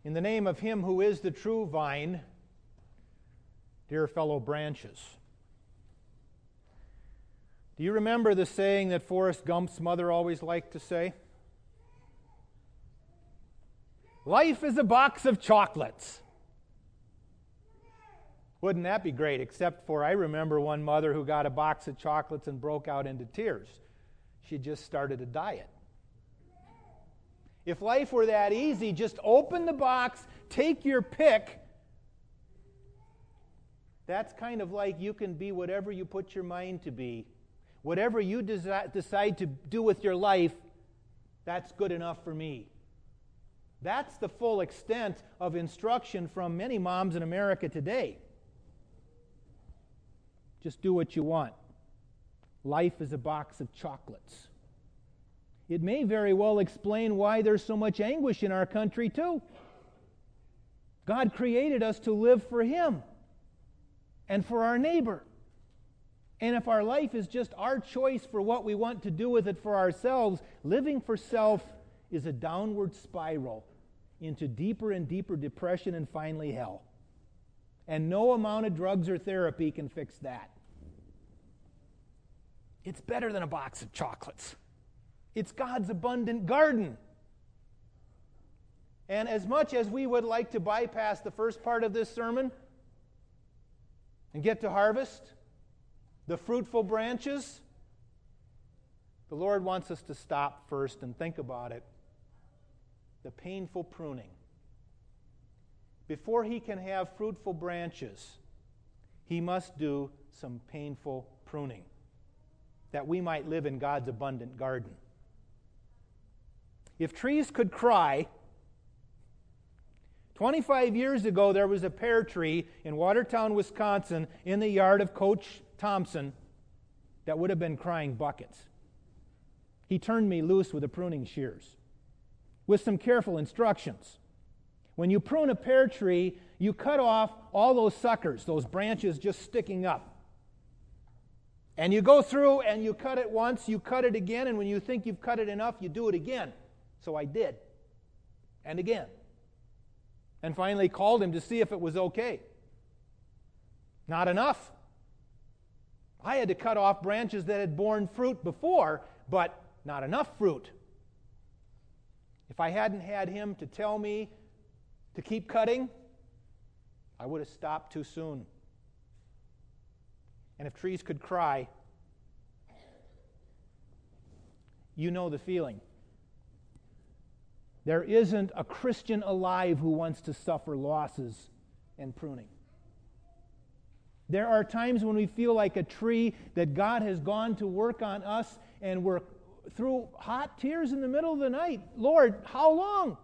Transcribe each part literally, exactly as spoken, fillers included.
In the name of Him who is the true vine, dear fellow branches. Do you remember the saying that Forrest Gump's mother always liked to say? Life is a box of chocolates. Wouldn't that be great? Except for I remember one mother who got a box of chocolates and broke out into tears. She just started a diet. If life were that easy, just open the box, take your pick. That's kind of like you can be whatever you put your mind to be. Whatever you desi- decide to do with your life, that's good enough for me. That's the full extent of instruction from many moms in America today. Just do what you want. Life is a box of chocolates. It may very well explain why there's so much anguish in our country, too. God created us to live for Him and for our neighbor. And if our life is just our choice for what we want to do with it for ourselves, living for self is a downward spiral into deeper and deeper depression and finally hell. And no amount of drugs or therapy can fix that. It's better than a box of chocolates. It's God's abundant garden. And as much as we would like to bypass the first part of this sermon and get to harvest, the fruitful branches, the Lord wants us to stop first and think about it. The painful pruning. Before He can have fruitful branches, He must do some painful pruning, that we might live in God's abundant garden. If trees could cry, twenty-five years ago there was a pear tree in Watertown, Wisconsin, in the yard of Coach Thompson that would have been crying buckets. He turned me loose with the pruning shears, with some careful instructions. When you prune a pear tree, you cut off all those suckers, those branches just sticking up. And you go through and you cut it once, you cut it again, and when you think you've cut it enough, you do it again. So I did. And again. And finally called him to see if it was okay. Not enough. I had to cut off branches that had borne fruit before, but not enough fruit. If I hadn't had him to tell me to keep cutting, I would have stopped too soon. And if trees could cry, you know the feeling. There isn't a Christian alive who wants to suffer losses and pruning. There are times when we feel like a tree that God has gone to work on us and we're through hot tears in the middle of the night. Lord, how long?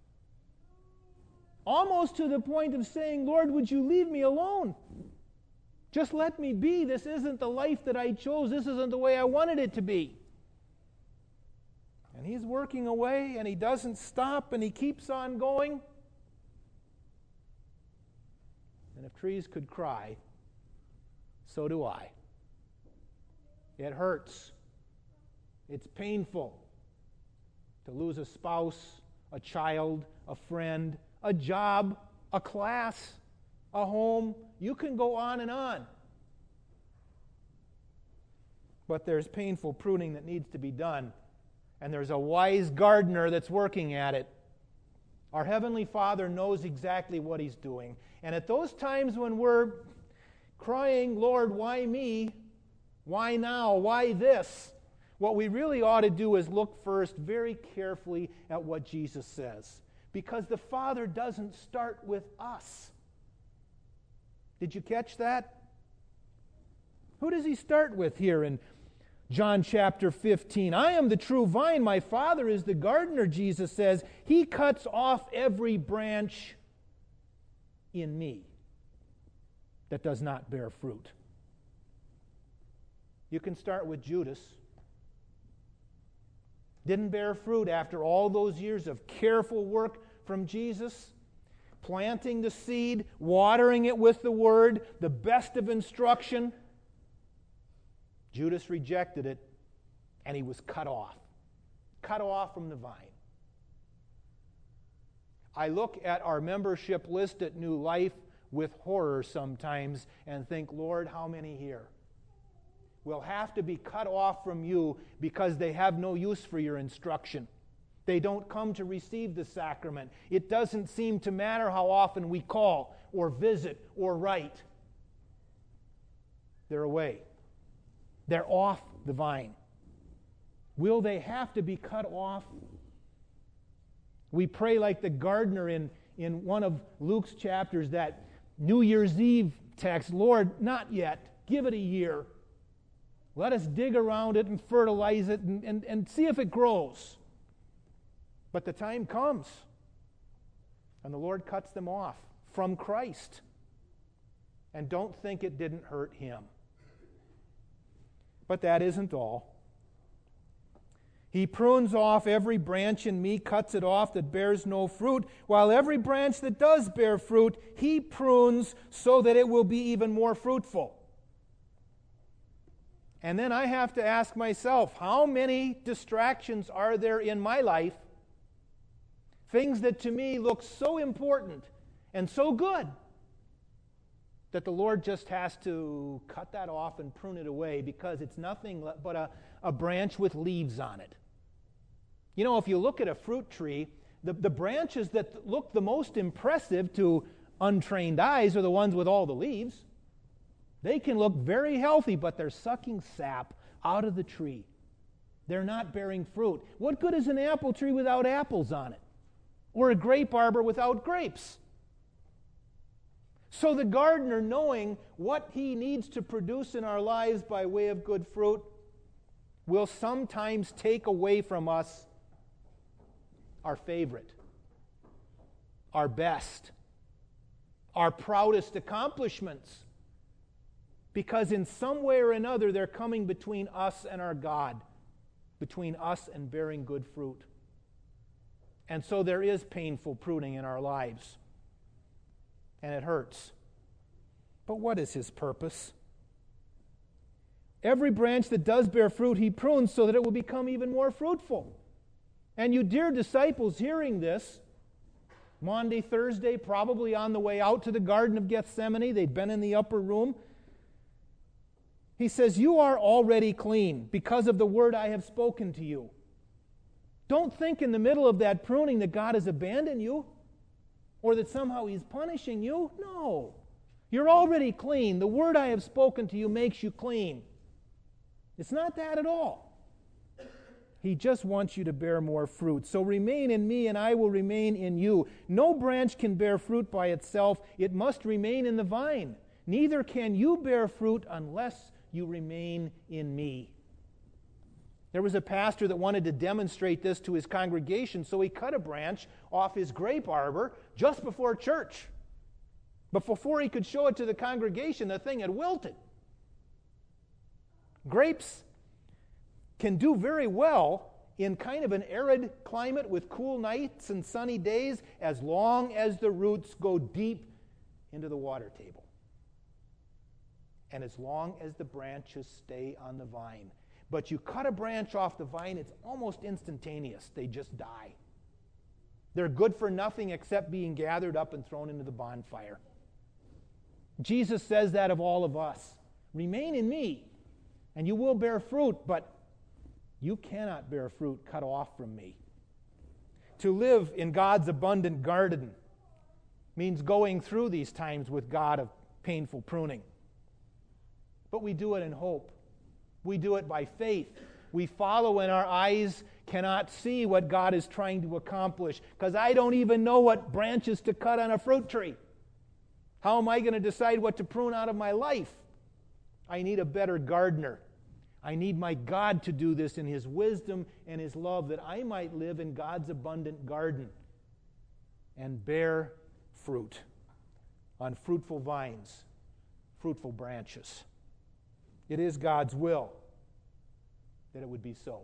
Almost to the point of saying, Lord, would you leave me alone? Just let me be. This isn't the life that I chose. This isn't the way I wanted it to be. And He's working away, and He doesn't stop, and He keeps on going. And if trees could cry, so do I. It hurts. It's painful to lose a spouse, a child, a friend, a job, a class, a home. You can go on and on. But there's painful pruning that needs to be done. And there's a wise gardener that's working at it. Our Heavenly Father knows exactly what He's doing. And at those times when we're crying, Lord, why me? Why now? Why this? What we really ought to do is look first very carefully at what Jesus says. Because the Father doesn't start with us. Did you catch that? Who does He start with here in John chapter fifteen? I am the true vine, my Father is the gardener, Jesus says. He cuts off every branch in me that does not bear fruit. You can start with Judas. Didn't bear fruit after all those years of careful work from Jesus, planting the seed, watering it with the word, the best of instruction. Judas rejected it, and he was cut off. Cut off from the vine. I look at our membership list at New Life with horror sometimes and think, Lord, how many here will have to be cut off from you because they have no use for your instruction? They don't come to receive the sacrament. It doesn't seem to matter how often we call or visit or write. They're away. They're off the vine. Will they have to be cut off? We pray like the gardener in, in one of Luke's chapters, that New Year's Eve text, Lord, not yet. Give it a year. Let us dig around it and fertilize it and, and, and see if it grows. But the time comes, and the Lord cuts them off from Christ. And don't think it didn't hurt him. But that isn't all. He prunes off every branch in me, cuts it off that bears no fruit, while every branch that does bear fruit, he prunes so that it will be even more fruitful. And then I have to ask myself, how many distractions are there in my life? Things that to me look so important and so good that the Lord just has to cut that off and prune it away because it's nothing but a, a branch with leaves on it. You know, if you look at a fruit tree, the, the branches that look the most impressive to untrained eyes are the ones with all the leaves. They can look very healthy, but they're sucking sap out of the tree. They're not bearing fruit. What good is an apple tree without apples on it? Or a grape arbor without grapes? So the gardener, knowing what he needs to produce in our lives by way of good fruit, will sometimes take away from us our favorite, our best, our proudest accomplishments. Because in some way or another, they're coming between us and our God, between us and bearing good fruit. And so there is painful pruning in our lives. And it hurts. But what is his purpose? Every branch that does bear fruit, he prunes so that it will become even more fruitful. And you dear disciples hearing this, Maundy, Thursday, probably on the way out to the Garden of Gethsemane, they'd been in the upper room. He says, you are already clean because of the word I have spoken to you. Don't think in the middle of that pruning that God has abandoned you or that somehow he's punishing you. No. You're already clean. The word I have spoken to you makes you clean. It's not that at all. He just wants you to bear more fruit. So remain in me and I will remain in you. No branch can bear fruit by itself. It must remain in the vine. Neither can you bear fruit unless you remain in me. There was a pastor that wanted to demonstrate this to his congregation, so he cut a branch off his grape arbor just before church. But before he could show it to the congregation, the thing had wilted. Grapes can do very well in kind of an arid climate with cool nights and sunny days as long as the roots go deep into the water table. And as long as the branches stay on the vine. But you cut a branch off the vine, it's almost instantaneous. They just die. They're good for nothing except being gathered up and thrown into the bonfire. Jesus says that of all of us. Remain in me, and you will bear fruit, but you cannot bear fruit cut off from me. To live in God's abundant garden means going through these times with God of painful pruning. But we do it in hope. We do it by faith. We follow when our eyes cannot see what God is trying to accomplish. Because I don't even know what branches to cut on a fruit tree. How am I going to decide what to prune out of my life? I need a better gardener. I need my God to do this in his wisdom and his love, that I might live in God's abundant garden and bear fruit on fruitful vines, fruitful branches. It is God's will that it would be so.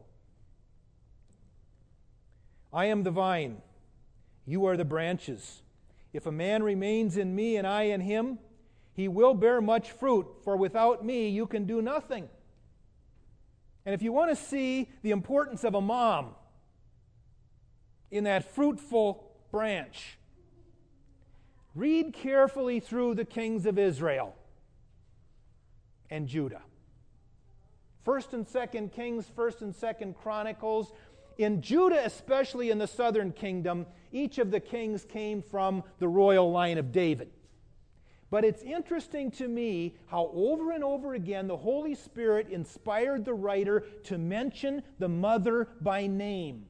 I am the vine, you are the branches. If a man remains in me and I in him, he will bear much fruit, for without me you can do nothing. And if you want to see the importance of a mom in that fruitful branch, Read carefully through the kings of Israel and Judah. First and Second Kings, First and Second Chronicles. In Judah, especially in the southern kingdom, each of the kings came from the royal line of David. But it's interesting to me how over and over again the Holy Spirit inspired the writer to mention the mother by name.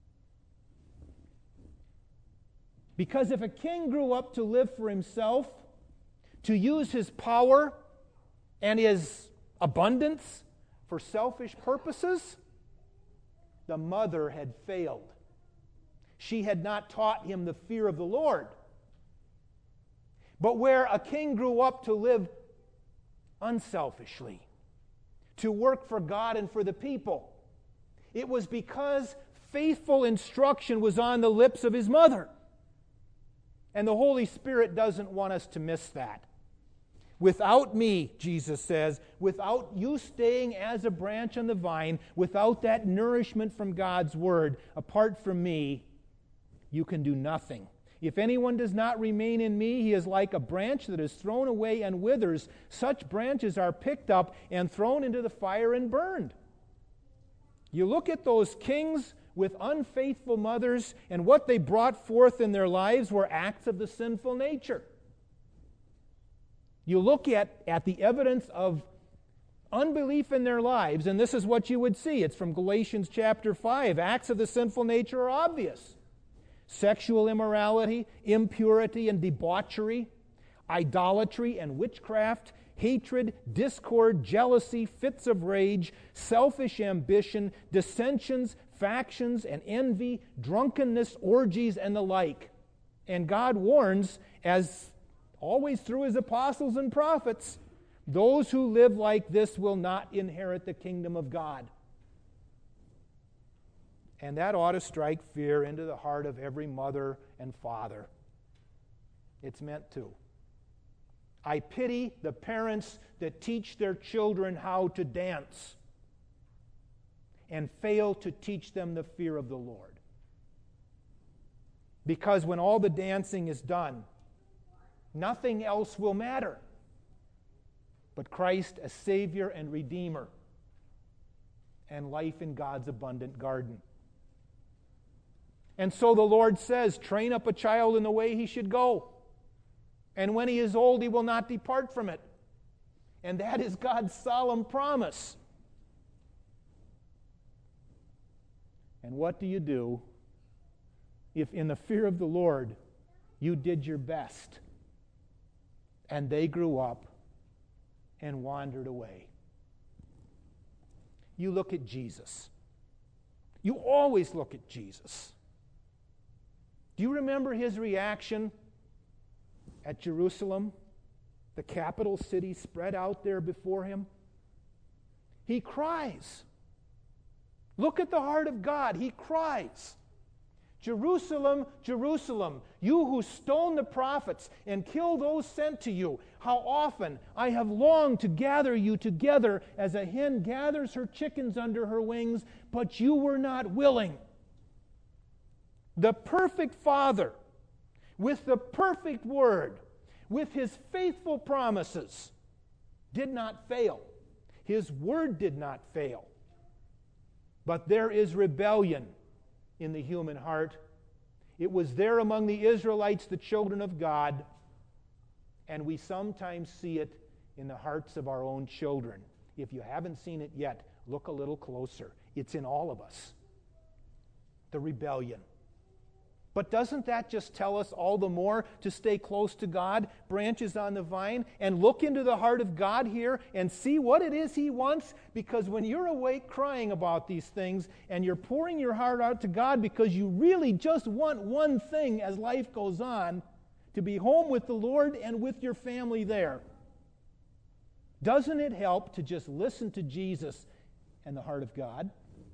Because if a king grew up to live for himself, to use his power and his abundance for selfish purposes, the mother had failed. She had not taught him the fear of the Lord. But where a king grew up to live unselfishly, to work for God and for the people, it was because faithful instruction was on the lips of his mother. And the Holy Spirit doesn't want us to miss that. Without me, Jesus says, without you staying as a branch on the vine, without that nourishment from God's Word, apart from me, you can do nothing. If anyone does not remain in me, he is like a branch that is thrown away and withers. Such branches are picked up and thrown into the fire and burned. You look at those kings with unfaithful mothers, and what they brought forth in their lives were acts of the sinful nature. You look at, at the evidence of unbelief in their lives, and this is what you would see. It's from Galatians chapter five. Acts of the sinful nature are obvious. Sexual immorality, impurity and debauchery, idolatry and witchcraft, hatred, discord, jealousy, fits of rage, selfish ambition, dissensions, factions and envy, drunkenness, orgies, and the like. And God warns, as always through his apostles and prophets, those who live like this will not inherit the kingdom of God. And that ought to strike fear into the heart of every mother and father. It's meant to. I pity the parents that teach their children how to dance and fail to teach them the fear of the Lord. Because when all the dancing is done, nothing else will matter but Christ as Savior and Redeemer and life in God's abundant garden. And so the Lord says, train up a child in the way he should go. And when he is old, he will not depart from it. And that is God's solemn promise. And what do you do if in the fear of the Lord you did your best and they grew up and wandered away? You look at Jesus. You always look at Jesus. Do you remember his reaction at Jerusalem, the capital city spread out there before him? He cries. Look at the heart of God. He cries. Jerusalem, Jerusalem, you who stone the prophets and kill those sent to you, how often I have longed to gather you together as a hen gathers her chickens under her wings, but you were not willing. The perfect Father, with the perfect Word, with his faithful promises, did not fail. His Word did not fail. But there is rebellion in the human heart. It was there among the Israelites, the children of God, and we sometimes see it in the hearts of our own children. If you haven't seen it yet, look a little closer. It's in all of us. The rebellion. But doesn't that just tell us all the more to stay close to God, branches on the vine, and look into the heart of God here and see what it is he wants? Because when you're awake crying about these things and you're pouring your heart out to God because you really just want one thing as life goes on, to be home with the Lord and with your family there, doesn't it help to just listen to Jesus and the heart of God?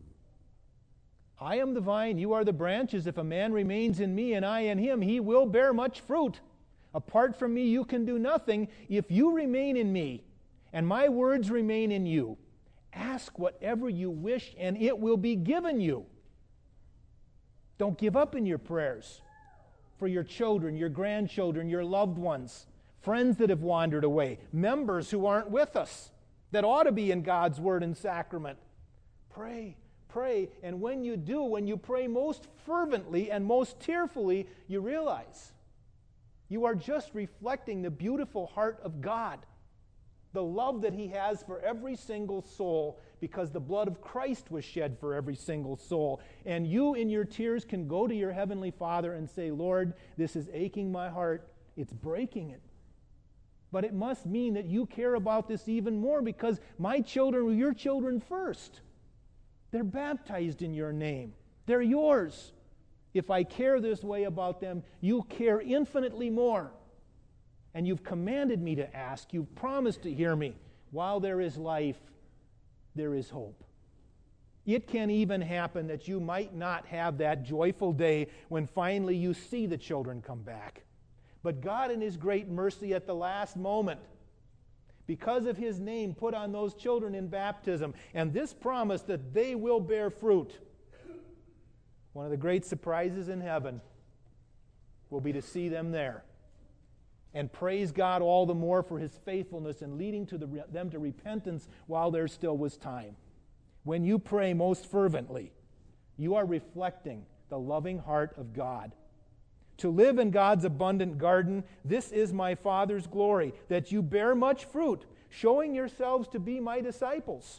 I am the vine, you are the branches. If a man remains in me and I in him, he will bear much fruit. Apart from me, you can do nothing. If you remain in me and my words remain in you, ask whatever you wish and it will be given you. Don't give up in your prayers. for your children, your grandchildren, your loved ones, friends that have wandered away, members who aren't with us, that ought to be in God's Word and sacrament. Pray, pray, and when you do, when you pray most fervently and most tearfully, you realize you are just reflecting the beautiful heart of God, the love that He has for every single soul, because the blood of Christ was shed for every single soul. And you, in your tears, can go to your Heavenly Father and say, Lord, this is aching my heart. It's breaking it. But it must mean that you care about this even more, because my children were your children first. They're baptized in your name. They're yours. If I care this way about them, you care infinitely more. And you've commanded me to ask. You've promised to hear me. While there is life, there is hope. It can even happen that you might not have that joyful day when finally you see the children come back. But God, in His great mercy, at the last moment, because of His name, put on those children in baptism, and this promise that they will bear fruit. One of the great surprises in heaven will be to see them there. And praise God all the more for His faithfulness in leading to the, them to repentance while there still was time. When you pray most fervently, you are reflecting the loving heart of God. To live in God's abundant garden, this is my Father's glory, that you bear much fruit, showing yourselves to be my disciples.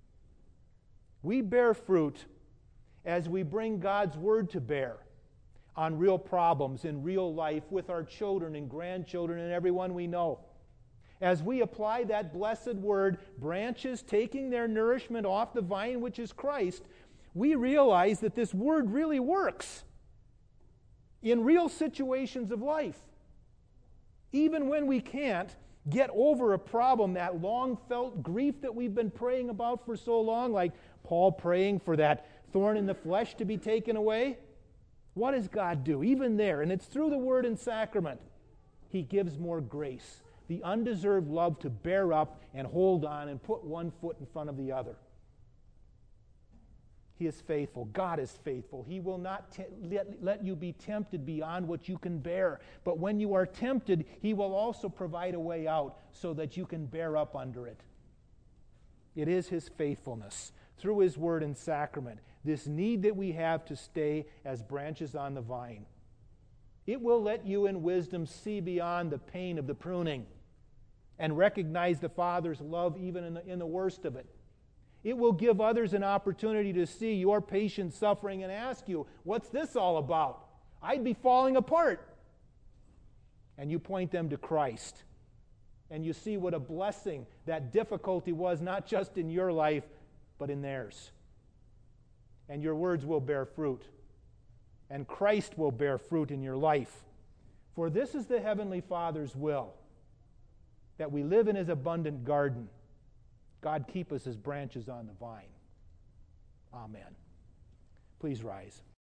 We bear fruit as we bring God's Word to bear on real problems in real life with our children and grandchildren and everyone we know. As we apply that blessed Word, branches taking their nourishment off the vine which is Christ, we realize that this Word really works in real situations of life. Even when we can't get over a problem, that long-felt grief that we've been praying about for so long, like Paul praying for that thorn in the flesh to be taken away, what does God do? Even there, and it's through the Word and sacrament, He gives more grace, the undeserved love to bear up and hold on and put one foot in front of the other. He is faithful. God is faithful. He will not te- let, let you be tempted beyond what you can bear. But when you are tempted, He will also provide a way out so that you can bear up under it. It is His faithfulness through His Word and sacrament, this need that we have to stay as branches on the vine. It will let you in wisdom see beyond the pain of the pruning and recognize the Father's love even in the, in the worst of it. It will give others an opportunity to see your patient suffering and ask you, what's this all about? I'd be falling apart. And you point them to Christ. And you see what a blessing that difficulty was, not just in your life, but in theirs. And your words will bear fruit. And Christ will bear fruit in your life. For this is the Heavenly Father's will, that we live in His abundant garden. God keep us as branches on the vine. Amen. Please rise.